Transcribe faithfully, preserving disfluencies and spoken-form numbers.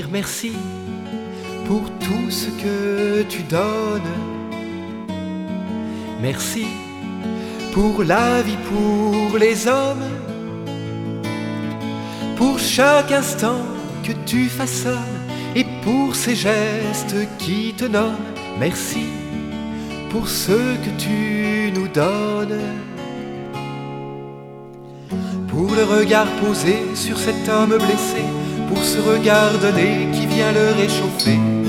merci pour tout ce que tu donnes. Merci pour la vie, pour les hommes, pour chaque instant que tu façonnes et pour ces gestes qui te nomment. Merci pour ce que tu nous donnes, pour le regard posé sur cet homme blessé, pour ce regard donné qui vient le réchauffer.